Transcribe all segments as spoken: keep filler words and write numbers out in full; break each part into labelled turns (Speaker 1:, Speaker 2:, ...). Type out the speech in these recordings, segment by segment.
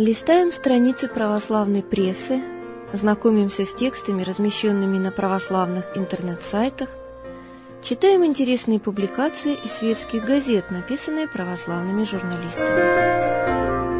Speaker 1: Листаем страницы православной прессы, знакомимся с текстами, размещенными на православных интернет-сайтах, читаем интересные публикации из светских газет, написанные православными журналистами.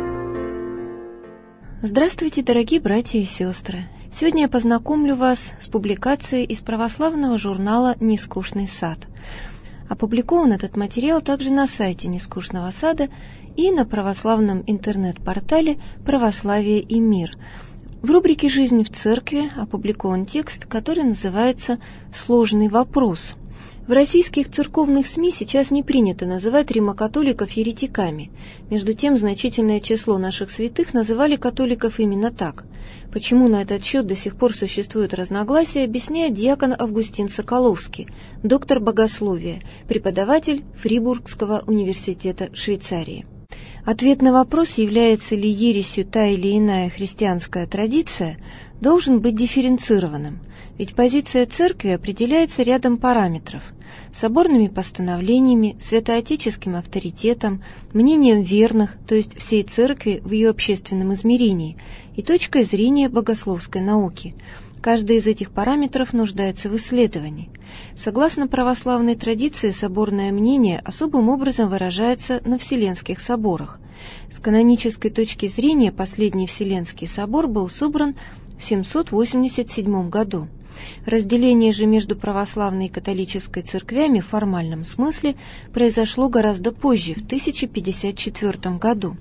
Speaker 1: Здравствуйте, дорогие братья и сестры! Сегодня я познакомлю вас с публикацией из православного журнала «Нескучный сад». Опубликован этот материал также на сайте «Нескучного сада» и на православном интернет-портале «Православие и мир». В рубрике «Жизнь в церкви» опубликован текст, который называется «Сложный вопрос». В российских церковных СМИ сейчас не принято называть римокатоликов еретиками. Между тем, значительное число наших святых называли католиков именно так. Почему на этот счет до сих пор существуют разногласия, объясняет диакон Августин Соколовский, доктор богословия, преподаватель Фрибургского университета Швейцарии. Ответ на вопрос, является ли ересью та или иная христианская традиция, должен быть дифференцированным, ведь позиция церкви определяется рядом параметров – соборными постановлениями, святоотеческим авторитетом, мнением верных, то есть всей церкви в ее общественном измерении, и точкой зрения богословской науки. Каждый из этих параметров нуждается в исследовании. Согласно православной традиции, соборное мнение особым образом выражается на Вселенских соборах. С канонической точки зрения последний Вселенский собор был собран в семьсот восемьдесят седьмом году. Разделение же между православной и католической церквями в формальном смысле произошло гораздо позже, в тысяча пятьдесят четвёртом году.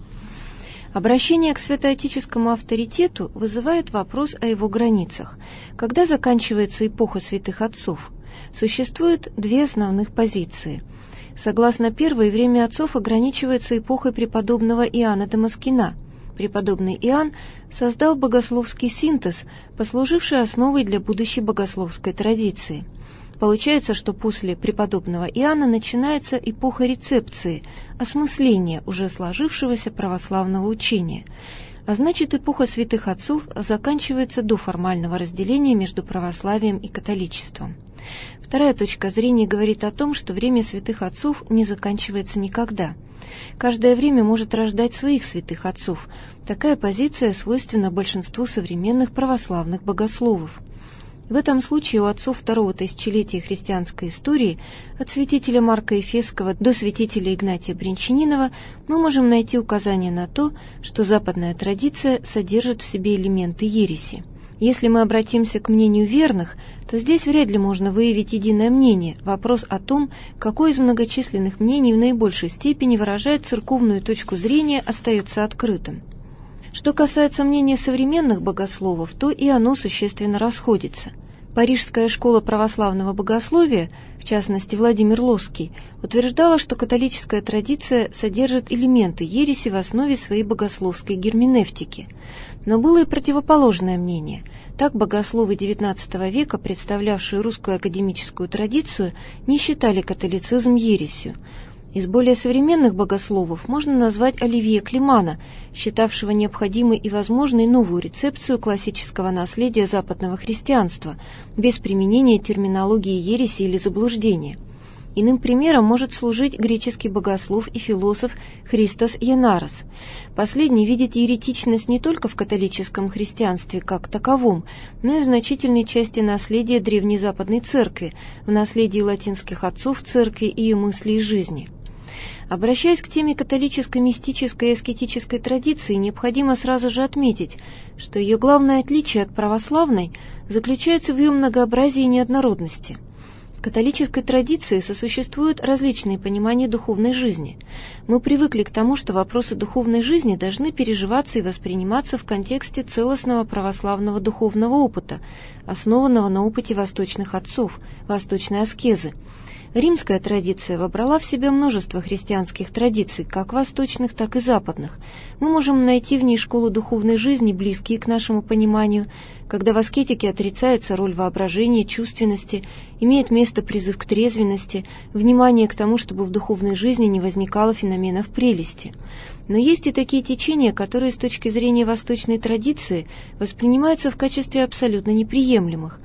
Speaker 1: Обращение к святоотеческому авторитету вызывает вопрос о его границах. Когда заканчивается эпоха святых отцов? Существует две основных позиции. Согласно первой, время отцов ограничивается эпохой преподобного Иоанна Дамаскина. Преподобный Иоанн создал богословский синтез, послуживший основой для будущей богословской традиции. Получается, что после преподобного Иоанна начинается эпоха рецепции, осмысления уже сложившегося православного учения, а значит, эпоха святых отцов заканчивается до формального разделения между православием и католичеством. Вторая точка зрения говорит о том, что время святых отцов не заканчивается никогда. Каждое время может рождать своих святых отцов. Такая позиция свойственна большинству современных православных богословов. В этом случае у отцов второго тысячелетия христианской истории, от святителя Марка Ефесского до святителя Игнатия Брянчанинова, мы можем найти указание на то, что западная традиция содержит в себе элементы ереси. Если мы обратимся к мнению верных, то здесь вряд ли можно выявить единое мнение. Вопрос о том, какое из многочисленных мнений в наибольшей степени выражает церковную точку зрения, остается открытым. Что касается мнения современных богословов, то и оно существенно расходится. Парижская школа православного богословия, в частности Владимир Лосский, утверждала, что католическая традиция содержит элементы ереси в основе своей богословской герменевтики. Но было и противоположное мнение. Так богословы девятнадцатого века, представлявшие русскую академическую традицию, не считали католицизм ересью. Из более современных богословов можно назвать Оливье Климана, считавшего необходимой и возможной новую рецепцию классического наследия западного христианства, без применения терминологии ереси или заблуждения. Иным примером может служить греческий богослов и философ Христос Янарос. Последний видит еретичность не только в католическом христианстве как таковом, но и в значительной части наследия Древней Западной Церкви, в наследии латинских отцов Церкви и ее мысли и жизни. Обращаясь к теме католической мистической и аскетической традиции, необходимо сразу же отметить, что ее главное отличие от православной заключается в ее многообразии и неоднородности. В католической традиции сосуществуют различные понимания духовной жизни. Мы привыкли к тому, что вопросы духовной жизни должны переживаться и восприниматься в контексте целостного православного духовного опыта, основанного на опыте восточных отцов, восточной аскезы. Римская традиция вобрала в себя множество христианских традиций, как восточных, так и западных. Мы можем найти в ней школу духовной жизни, близкие к нашему пониманию, когда в аскетике отрицается роль воображения, чувственности, имеет место призыв к трезвенности, внимание к тому, чтобы в духовной жизни не возникало феноменов прелести. Но есть и такие течения, которые с точки зрения восточной традиции воспринимаются в качестве абсолютно неприемлемых. В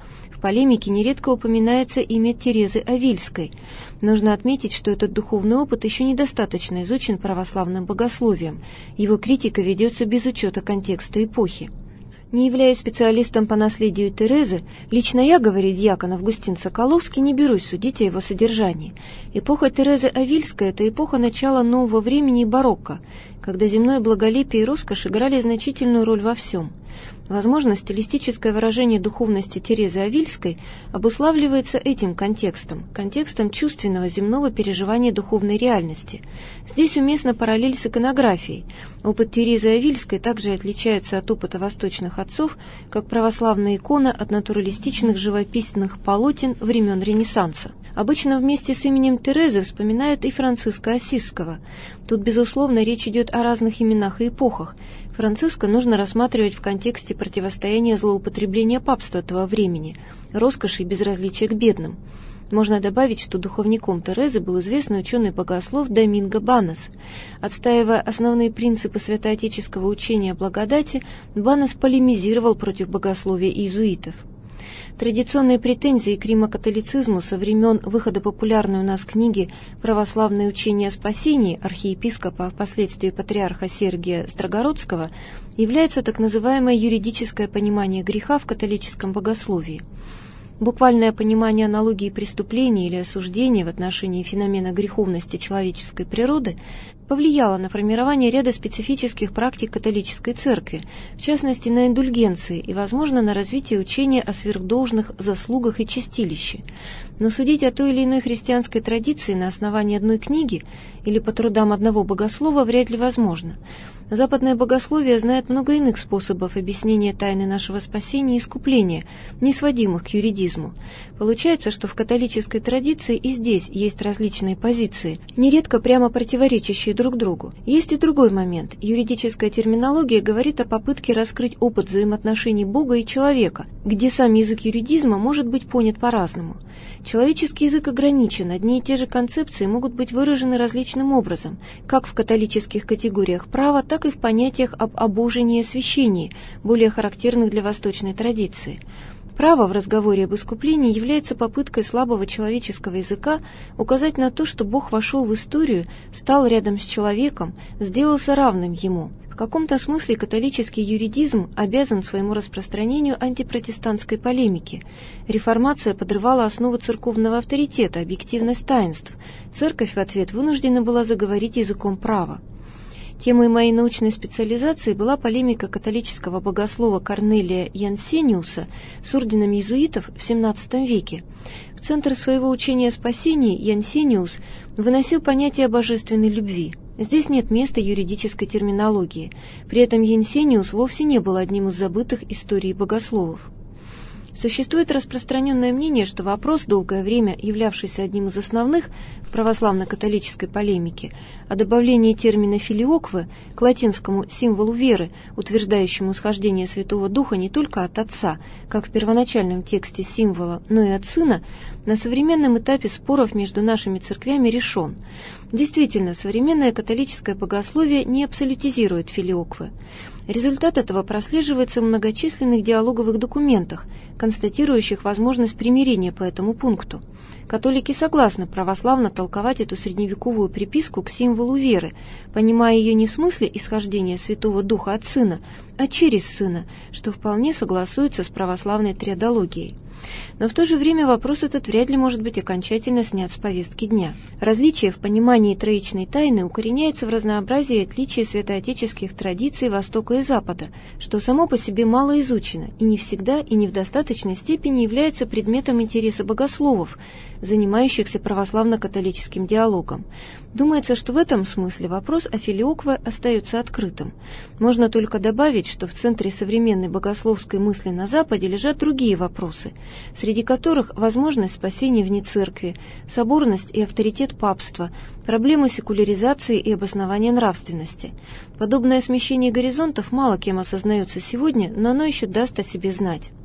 Speaker 1: полемике нередко упоминается имя Терезы Авильской. Нужно отметить, что этот духовный опыт еще недостаточно изучен православным богословием. Его критика ведется без учета контекста эпохи. Не являясь специалистом по наследию Терезы, лично я, говорит дьякон Августин Соколовский, не берусь судить о его содержании. Эпоха Терезы Авильской – это эпоха начала нового времени и барокко, когда земное благолепие и роскошь играли значительную роль во всем. Возможно, стилистическое выражение духовности Терезы Авильской обуславливается этим контекстом, контекстом чувственного земного переживания духовной реальности. Здесь уместна параллель с иконографией. Опыт Терезы Авильской также отличается от опыта восточных отцов, как православная икона от натуралистичных живописных полотен времен Ренессанса. Обычно вместе с именем Терезы вспоминают и Франциска Ассизского. Тут, безусловно, речь идет о разных именах и эпохах. Франциска нужно рассматривать в контексте противостояния злоупотребления папства этого времени, роскоши и безразличия к бедным. Можно добавить, что духовником Терезы был известный ученый-богослов Доминго Банес. Отстаивая основные принципы святоотеческого учения о благодати, Банес полемизировал против богословия иезуитов. Традиционные претензии к римокатолицизму со времен выхода популярной у нас книги «Православное учение о спасении» архиепископа, а впоследствии патриарха Сергия Строгородского, является так называемое юридическое понимание греха в католическом богословии. Буквальное понимание аналогии преступления или осуждения в отношении феномена греховности человеческой природы повлияло на формирование ряда специфических практик католической церкви, в частности на индульгенции и, возможно, на развитие учения о сверхдолжных заслугах и чистилище. Но судить о той или иной христианской традиции на основании одной книги или по трудам одного богослова вряд ли возможно. Западное богословие знает много иных способов объяснения тайны нашего спасения и искупления, не сводимых к юридизму. Получается, что в католической традиции и здесь есть различные позиции, нередко прямо противоречащие друг другу. Есть и другой момент. Юридическая терминология говорит о попытке раскрыть опыт взаимоотношений Бога и человека, где сам язык юридизма может быть понят по-разному. Человеческий язык ограничен, одни и те же концепции могут быть выражены различным образом, как в католических категориях права, так и в понятиях об обожении и освящении, более характерных для восточной традиции. Право в разговоре об искуплении является попыткой слабого человеческого языка указать на то, что Бог вошел в историю, стал рядом с человеком, сделался равным ему. В каком-то смысле католический юридизм обязан своему распространению антипротестантской полемики. Реформация подрывала основу церковного авторитета, объективность таинств. Церковь в ответ вынуждена была заговорить языком права. Темой моей научной специализации была полемика католического богослова Корнелия Янсениуса с орденом иезуитов в семнадцатом веке. В центр своего учения о спасении Янсениус выносил понятие о божественной любви. Здесь нет места юридической терминологии. При этом Янсениус вовсе не был одним из забытых историй богословов. Существует распространенное мнение, что вопрос, долгое время являвшийся одним из основных в православно-католической полемике, о добавлении термина «филиокве» к латинскому символу веры, утверждающему исхождение Святого Духа не только от Отца, как в первоначальном тексте символа, но и от Сына, на современном этапе споров между нашими церквями решен. Действительно, современное католическое богословие не абсолютизирует филиокве. Результат этого прослеживается в многочисленных диалоговых документах, констатирующих возможность примирения по этому пункту. Католики согласны православно толковать эту средневековую приписку к символу веры, понимая ее не в смысле исхождения Святого Духа от Сына, а через Сына, что вполне согласуется с православной триадологией. Но в то же время вопрос этот вряд ли может быть окончательно снят с повестки дня. Различие в понимании троичной тайны укореняется в разнообразии и отличии святоотеческих традиций Востока и Запада, что само по себе мало изучено и не всегда и не в достаточной степени является предметом интереса богословов, занимающихся православно-католическим диалогом. Думается, что в этом смысле вопрос о филиокве остается открытым. Можно только добавить, что в центре современной богословской мысли на Западе лежат другие вопросы, среди которых возможность спасения вне церкви, соборность и авторитет папства, проблемы секуляризации и обоснования нравственности. Подобное смещение горизонтов мало кем осознается сегодня, но оно еще даст о себе знать.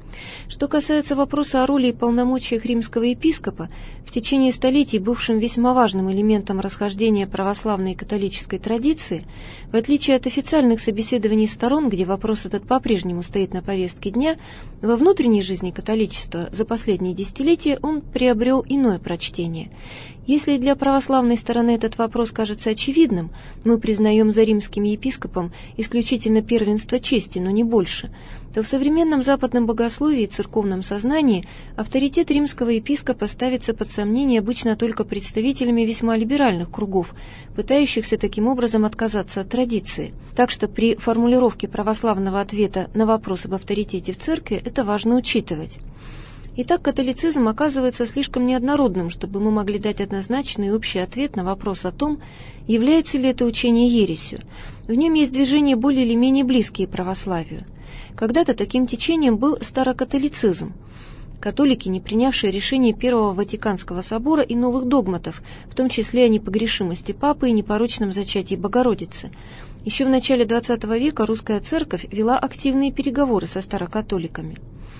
Speaker 1: Что касается вопроса о роли и полномочиях римского епископа, в течение столетий бывшим весьма важным элементом расхождения православной и католической традиции, в отличие от официальных собеседований сторон, где вопрос этот по-прежнему стоит на повестке дня, во внутренней жизни католичества за последние десятилетия он приобрел иное прочтение. Если для православной стороны этот вопрос кажется очевидным, мы признаем за римским епископом исключительно первенство чести, но не больше, то в современном западном богословии и церковном сознании авторитет римского епископа ставится под сомнение обычно только представителями весьма либеральных кругов, пытающихся таким образом отказаться от традиции. Так что при формулировке православного ответа на вопрос об авторитете в церкви это важно учитывать. Итак, католицизм оказывается слишком неоднородным, чтобы мы могли дать однозначный и общий ответ на вопрос о том, является ли это учение ересью. В нем есть движения более или менее близкие православию. Когда-то таким течением был старокатолицизм. Католики, не принявшие решение Первого Ватиканского собора и новых догматов, в том числе о непогрешимости Папы и непорочном зачатии Богородицы. Еще в начале двадцатого века русская церковь вела активные переговоры со старокатоликами.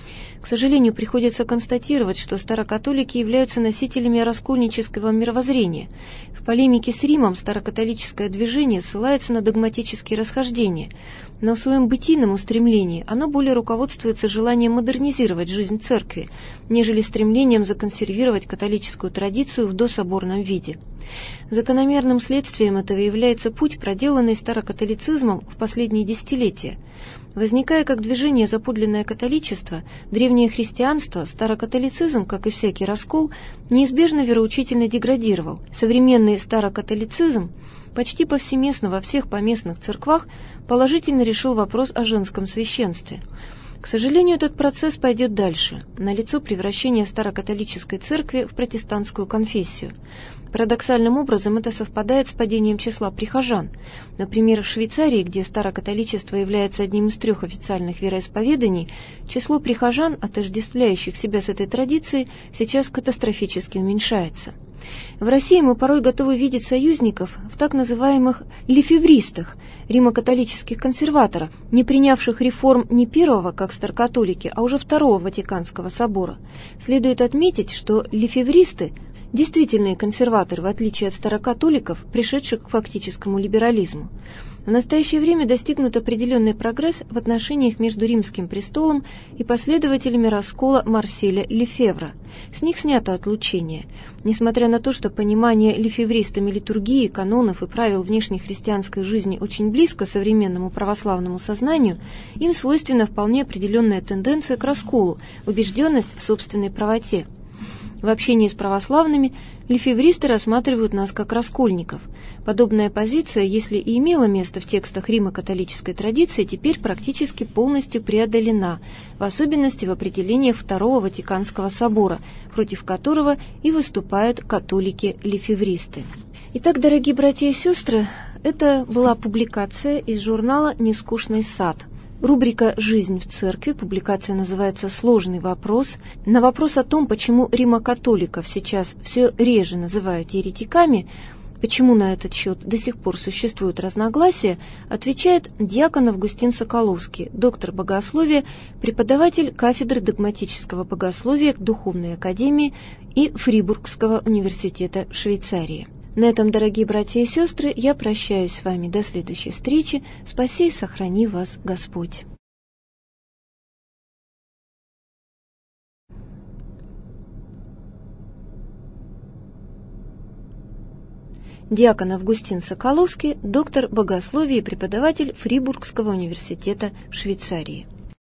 Speaker 1: К сожалению, приходится констатировать, что старокатолики являются носителями раскольнического мировоззрения. В полемике с Римом старокатолическое движение ссылается на догматические расхождения, но в своем бытийном устремлении оно более руководствуется желанием модернизировать жизнь церкви, нежели стремлением законсервировать католическую традицию в дособорном виде. Закономерным следствием этого является путь, проделанный старокатолицизмом в последние десятилетия. Возникая как движение за подлинное католичество, древнее христианство, старокатолицизм, как и всякий раскол, неизбежно вероучительно деградировал. Современный старокатолицизм почти повсеместно во всех поместных церквах положительно решил вопрос о женском священстве. К сожалению, этот процесс пойдет дальше. Налицо превращение старокатолической церкви в протестантскую конфессию. Парадоксальным образом это совпадает с падением числа прихожан. Например, в Швейцарии, где старокатоличество является одним из трех официальных вероисповеданий, число прихожан, отождествляющих себя с этой традицией, сейчас катастрофически уменьшается. В России мы порой готовы видеть союзников в так называемых лефевристах, римо-католических консерваторах, не принявших реформ не первого, как старокатолики, а уже второго Ватиканского собора. Следует отметить, что лефевристы – действительные консерваторы, в отличие от старокатоликов, пришедших к фактическому либерализму. В настоящее время достигнут определенный прогресс в отношениях между Римским престолом и последователями раскола Марселя Лефевра. С них снято отлучение. Несмотря на то, что понимание лефевристами литургии, канонов и правил внешнехристианской жизни очень близко современному православному сознанию, им свойственна вполне определенная тенденция к расколу, убежденность в собственной правоте. В общении с православными лефевристы рассматривают нас как раскольников. Подобная позиция, если и имела место в текстах римо-католической традиции, теперь практически полностью преодолена, в особенности в определениях Второго Ватиканского собора, против которого и выступают католики-лефевристы. Итак, дорогие братья и сестры, это была публикация из журнала «Нескучный сад». Рубрика «Жизнь в церкви», публикация называется «Сложный вопрос». На вопрос о том, почему римокатоликов сейчас все реже называют еретиками, почему на этот счет до сих пор существуют разногласия, отвечает диакон Августин Соколовский, доктор богословия, преподаватель кафедры догматического богословия Духовной академии и Фрибургского университета в Швейцарии. На этом, дорогие братья и сестры, я прощаюсь с вами до следующей встречи. Спаси и сохрани вас Господь. Диакон Августин Соколовский, доктор богословия и преподаватель Фрибургского университета в Швейцарии.